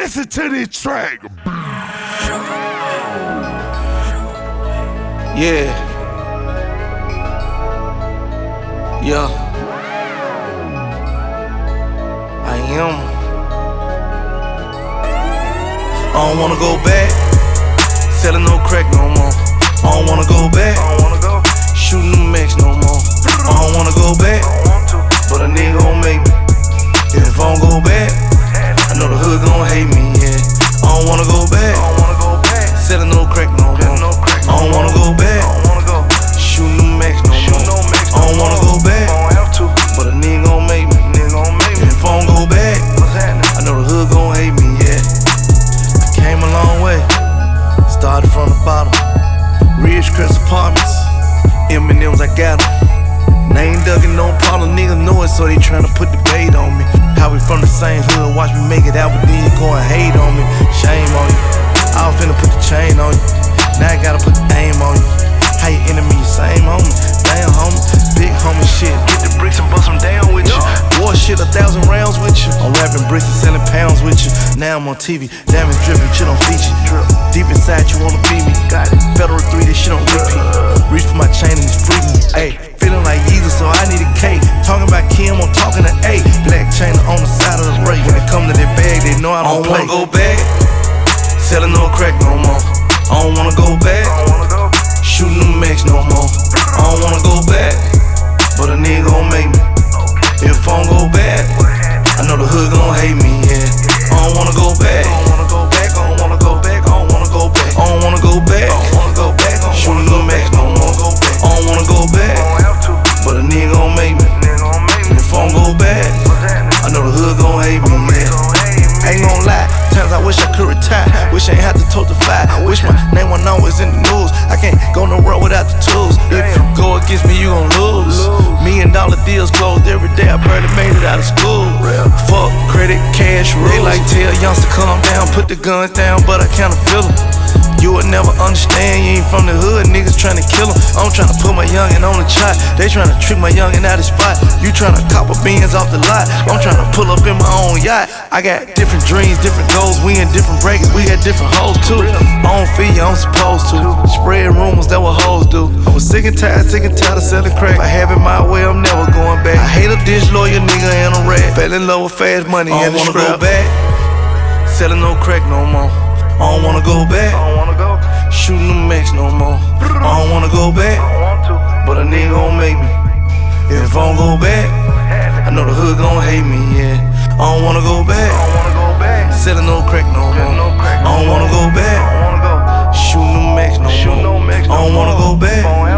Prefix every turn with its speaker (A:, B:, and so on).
A: Listen to this track.
B: Yeah. Yeah. I am. I don't wanna go back. Selling no crack no more. I don't wanna go back. Shooting them max no more. I don't wanna go back. But a nigga gon' make me. If I don't go back, I know the hood gon' hate me, yeah. I don't wanna go back. Selling no crack no more. I don't wanna go back. Shooting them max no more. I don't wanna go back. But a nigga gon' make me. If I don't go back, I know the hood gon' hate me, yeah. I came a long way. Started from the bottom. Ridgecrest Apartments. M&M's, I got 'em. And I ain't ducking no problem, niggas know it, so they tryna put the bait on me. How we from the same hood, watch me make it out, but then you go and hate on me. Shame on you. I was finna put the chain on you. Now I gotta put the aim on you. How you enemy, you same homie. Damn homie, big homie shit. Get the bricks and bust them down with you. War shit, 1,000 rounds with you. I'm rapping bricks and selling pounds with you. Now I'm on TV, diamond dripping, shit on feature. Deep inside you wanna be me. Got it. Federal 3, this shit on repeat. Reach for my chain and it's free me. Ayy, feeling like Jesus, so I need a cake. Talking about Kim, I'm talking to A. Black chain on the side of the race. When it come to that bag, they know I don't play. I don't wanna go back. Selling no crack no more. I don't wanna go back. Shooting them max no more. I don't wanna go back. But a nigga gon' make me. If I don't go back, I know the hood gon' hate me, yeah. I don't wanna go back. I don't wanna go back. I don't wanna go back. I don't wanna go back. I don't wanna go back. I don't wanna go back. Shooting them max no more. I don't wanna go back. But a nigga gon' make me. If I don't go back, I know the hood gon' hate me, yeah. Ain't gon' lie, times I wish I could retire. Wish I ain't had to tote the fire. Wish my name wasn't always in the news. I can't go nowhere without the tools. If you go against me, you gon' lose. $1,000,000 deals closed every day. I barely made it out of school. Fuck credit, cash rules. They like tell youngsters calm down, put the guns down, but I kinda feel 'em. You would never understand, you ain't from the hood, niggas tryna kill 'em. I'm tryna put my youngin' on the chart, they tryna trick my youngin' out of spot. You tryna cop a Benz off the lot, I'm tryna pull up in my own yacht. I got different dreams, different goals, we in different brackets, we got different hoes too. I don't feel you, I'm supposed to. Spread rumors, that what hoes do. I was sick and tired of selling crack. If I have it my way, I'm never going back. I hate a ditch lawyer, nigga, and a rat. Fell in love with fast money and the scrap. I don't wanna go back, selling no crack no more. I don't wanna go back. Shooting them max no more. I don't wanna go back. But a nigga gon' make me. If I don't go back, I know the hood gon' hate me, yeah. I don't wanna go back. Selling no crack no more. I don't wanna go back. Shooting them max no more. I don't wanna go back.